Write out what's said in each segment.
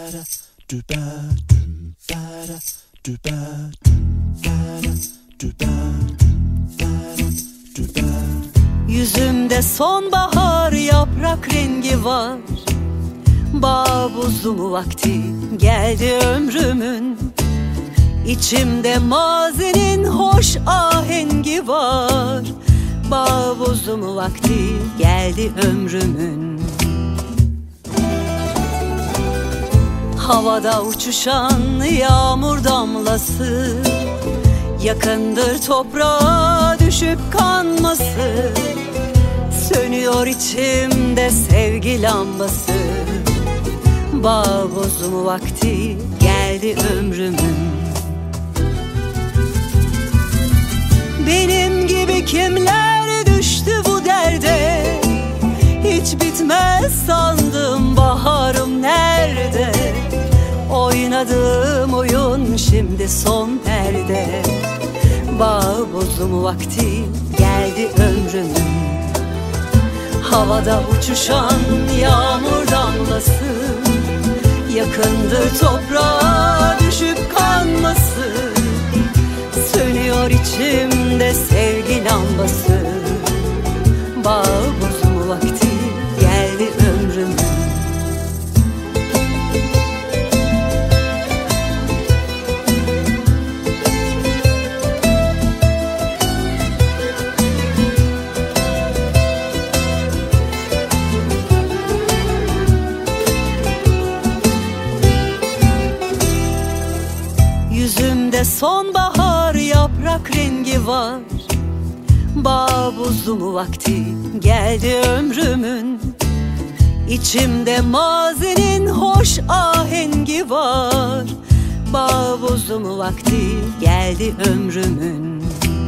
Yüzümde sonbahar yaprak rengi var. Bağ bozumu vakti geldi ömrümün. İçimde mazinin hoş ahengi var. Bağ bozumu vakti geldi ömrümün. Havada uçuşan yağmur damlası, yakındır toprağa düşüp kanması. Sönüyor içimde sevgi lambası. Bağ bozumu vakti geldi ömrümün. Benim gibi kimler düştü bu derde? Hiç bitmez sandım baharım nerede? Oynadığım oyun şimdi son perde. Bağ bozumu vakti geldi ömrümün. Havada uçuşan yağmur damlası, yakındır toprağa düşüp kanması. Sönüyor içimde sevgi lambası. Bağ bozumu vakti geldi ömrümün. Yüzümde sonbahar yaprak rengi var. Bağ bozumu vakti geldi ömrümün. İçimde mazinin hoş ahengi var. Bağ bozumu vakti geldi ömrümün.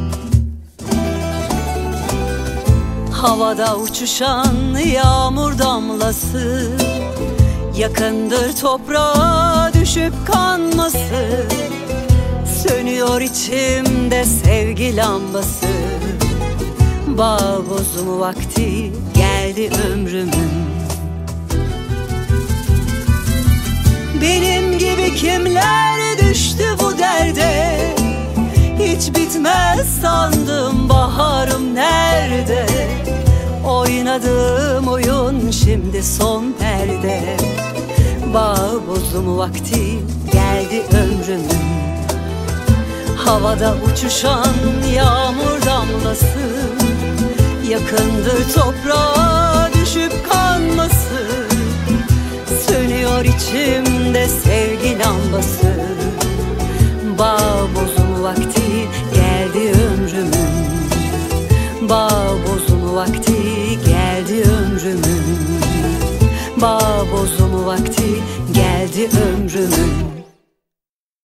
Havada uçuşan yağmur damlası, yakındır toprağa düşüp kanması. Sönüyor içimde sevgi lambası. Bağ bozumu vakti geldi ömrümün. Benim gibi kimler düştü bu derde? Hiç bitmez sandım baharım nerede? Oynadığım oyun şimdi son perde. Bağ bozumu vakti geldi ömrümün. Havada uçuşan yağmur damlası, yakındır toprağa düşüp kanması. Sönüyor içimde sevgi lambası. Bağ bozumu vakti geldi ömrümün. Bağ bozumu vakti geldi ömrümün. Bağ bozumu vakti geldi ömrümün.